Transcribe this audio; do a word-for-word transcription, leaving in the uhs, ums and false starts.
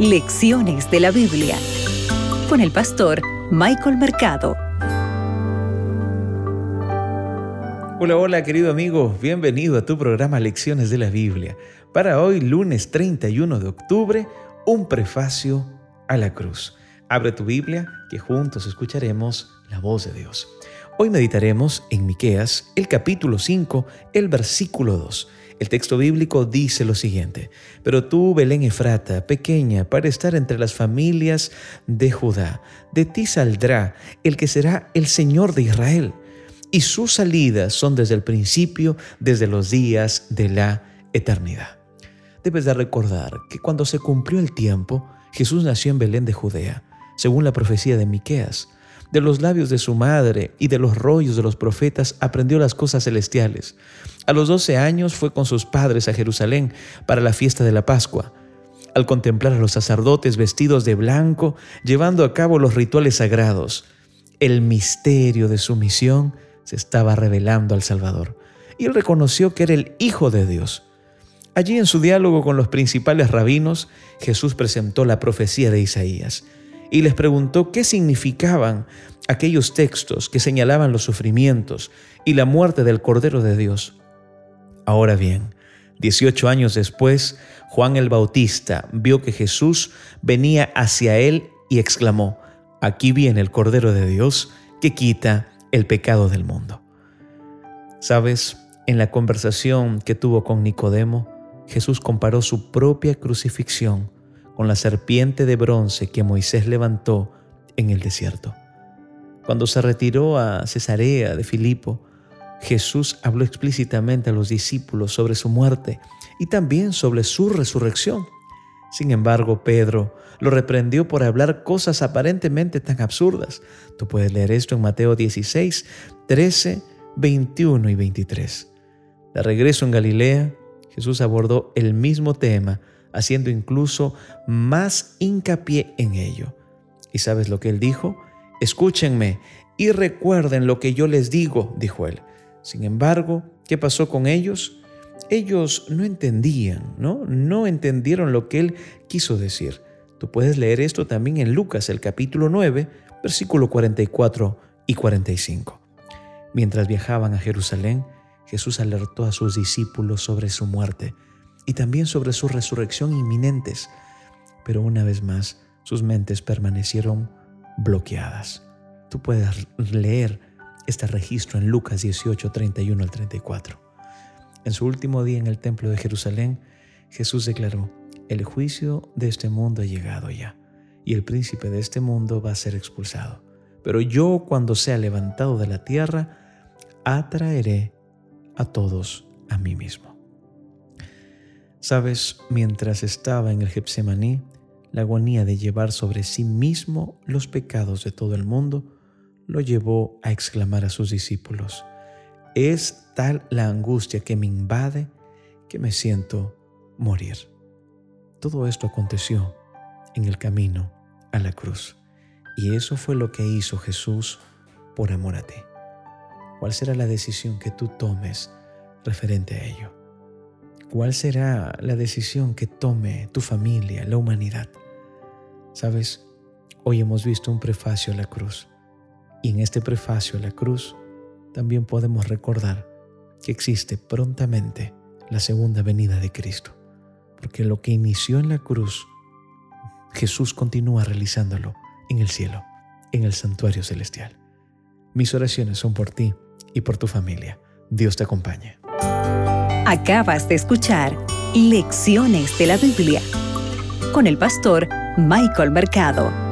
Lecciones de la Biblia con el pastor Michael Mercado. Hola, hola querido amigo, bienvenido a tu programa Lecciones de la Biblia. Para hoy, lunes treinta y uno de octubre, un prefacio a la cruz. Abre tu Biblia, que juntos escucharemos la voz de Dios. Hoy meditaremos en Miqueas, el capítulo cinco, el versículo dos. El texto bíblico dice lo siguiente: Pero tú, Belén Efrata, pequeña para estar entre las familias de Judá, de ti saldrá el que será el Señor de Israel, y sus salidas son desde el principio, desde los días de la eternidad. Debes de recordar que cuando se cumplió el tiempo, Jesús nació en Belén de Judea, según la profecía de Miqueas. De los labios de su madre y de los rollos de los profetas aprendió las cosas celestiales. A los doce años fue con sus padres a Jerusalén para la fiesta de la Pascua. Al contemplar a los sacerdotes vestidos de blanco, llevando a cabo los rituales sagrados, el misterio de su misión se estaba revelando al Salvador, y él reconoció que era el Hijo de Dios. Allí, en su diálogo con los principales rabinos, Jesús presentó la profecía de Isaías y les preguntó qué significaban aquellos textos que señalaban los sufrimientos y la muerte del Cordero de Dios. Ahora bien, dieciocho años después, Juan el Bautista vio que Jesús venía hacia él y exclamó: «Aquí viene el Cordero de Dios que quita el pecado del mundo». ¿Sabes? En la conversación que tuvo con Nicodemo, Jesús comparó su propia crucifixión con la serpiente de bronce que Moisés levantó en el desierto. Cuando se retiró a Cesarea de Filipo, Jesús habló explícitamente a los discípulos sobre su muerte y también sobre su resurrección. Sin embargo, Pedro lo reprendió por hablar cosas aparentemente tan absurdas. Tú puedes leer esto en Mateo dieciséis, trece, veintiuno y veintitrés. De regreso en Galilea, Jesús abordó el mismo tema, haciendo incluso más hincapié en ello. ¿Y sabes lo que él dijo? «Escúchenme y recuerden lo que yo les digo», dijo él. Sin embargo, ¿qué pasó con ellos? Ellos no entendían, ¿no? No entendieron lo que él quiso decir. Tú puedes leer esto también en Lucas, el capítulo nueve, versículo cuarenta y cuatro y cuarenta y cinco. Mientras viajaban a Jerusalén, Jesús alertó a sus discípulos sobre su muerte y también sobre su resurrección inminentes. Pero una vez más, sus mentes permanecieron bloqueadas. Tú puedes leer este registro en Lucas dieciocho, treinta y uno al treinta y cuatro. En su último día en el templo de Jerusalén, Jesús declaró: «El juicio de este mundo ha llegado ya, y el príncipe de este mundo va a ser expulsado. Pero yo, cuando sea levantado de la tierra, atraeré a todos a mí mismo». ¿Sabes? Mientras estaba en el Getsemaní, la agonía de llevar sobre sí mismo los pecados de todo el mundo lo llevó a exclamar a sus discípulos: «Es tal la angustia que me invade que me siento morir». Todo esto aconteció en el camino a la cruz, y eso fue lo que hizo Jesús por amor a ti. ¿Cuál será la decisión que tú tomes referente a ello? ¿Cuál será la decisión que tome tu familia, la humanidad? ¿Sabes? Hoy hemos visto un prefacio a la cruz, y en este prefacio a la cruz también podemos recordar que existe prontamente la segunda venida de Cristo, porque lo que inició en la cruz, Jesús continúa realizándolo en el cielo, en el santuario celestial. Mis oraciones son por ti y por tu familia. Dios te acompañe. Acabas de escuchar Lecciones de la Biblia con el pastor Michael Mercado.